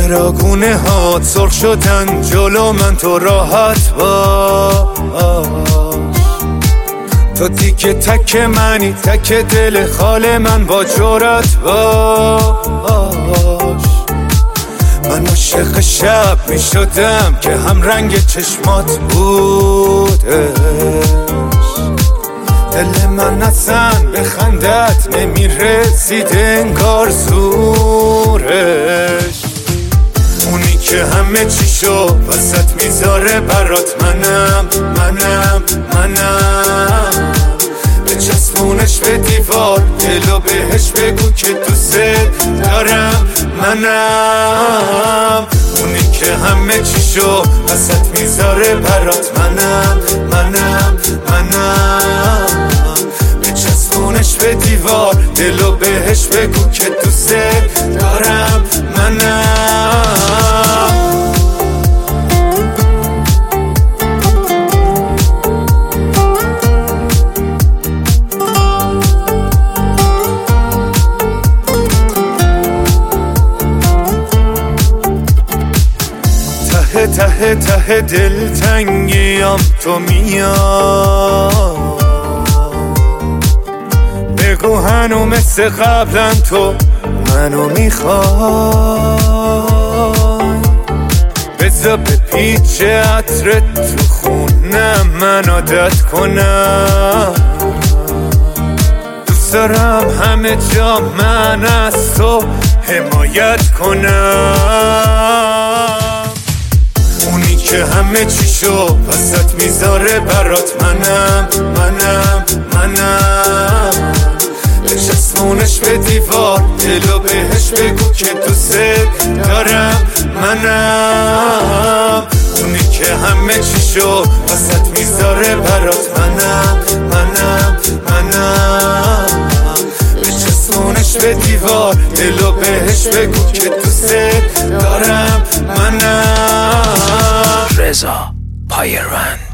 چراغونه ها سرخ شدن جلو من، تو راحت باش. تو دیگه تک منی، تک دل خال من، با جرأت باش. من عاشق شب می شدم که هم رنگ چشمات بودش. دل من اصلا به خندت نمی رسید انگار زورش. اونی که همه چیشو وسط میذاره برات، منم بچسبونش به دیوار، دلو بهش بگو که دوست دارم. منم اونی که همه چیشو وسط میذاره برات، منم بچسبونش به دیوار، دلو بهش بگو که دوست دارم. ته ته دل تنگیم تو میای، بگو هنو مثل قبلا تو منو میخوای. بذار به پیچ عطرت تو خونم من عادت کنم. دوست دارم همه جا من از تو حمایت کنم. اونی که همه چیشو وسط میذاره برات، منم بچسبونش به دیوار، دلو بهش بگو که دوست دارم. منم اونی که همه چیشو وسط میذاره برات، منم بچسبونش به دیوار، دلو بهش بگو که دوست دارم. منم رضا پایران.